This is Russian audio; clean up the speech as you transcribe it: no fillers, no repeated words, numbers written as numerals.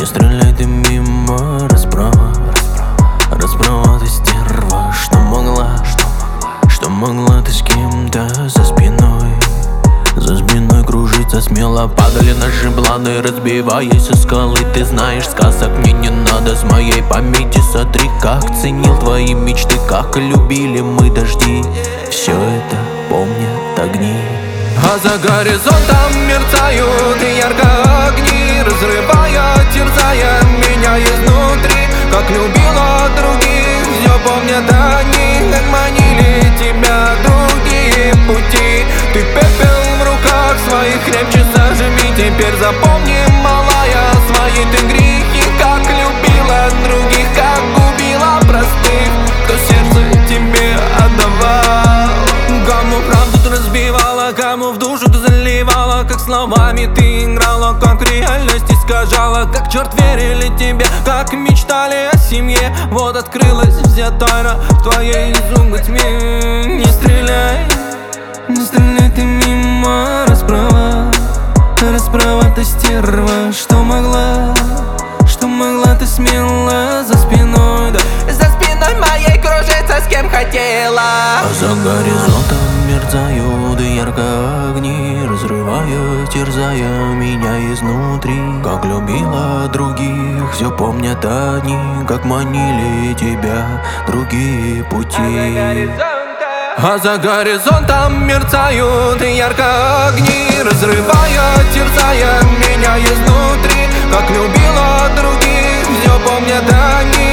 Не стреляй ты мимо, расправа, расправа ты стерва. Что могла ты с кем-то за спиной кружиться смело. Падали наши планы, разбиваясь о скалы. Ты знаешь, сказок мне не надо, с моей памяти сотри. Как ценил твои мечты, как любили мы дожди. Все это помнят огни. А за горизонтом мерцают ярко огни, разрывая, терзая меня изнутри. Как любила других, все помнят они, как манили тебя другие пути. Ты пепел в руках своих крепче зажми. Теперь запомни, малая, свои ты грехи. Как любила других, как губила простых, кто сердце тебе отдавал. Кому правду ты разбивала, кому в душу ты заливала. Как словами ты играла, как в реальность искажала. Как черт верили тебе, как мечтали о семье. Вот открылась вся тайна в твоей изумрудной тьме. Не стреляй, не стреляй ты мимо, расправа, расправа ты стерва. Что могла ты смело за спиной, да, за спиной моей кружиться с кем хотела. А за горизонтом мерцают ярко огни, разрывая, терзая меня изнутри. Как любила других, все помнят одни, как манили тебя другие пути. А за горизонтом мерцают ярко огни, разрывая, терзая меня изнутри. Как любила других, все помнят они,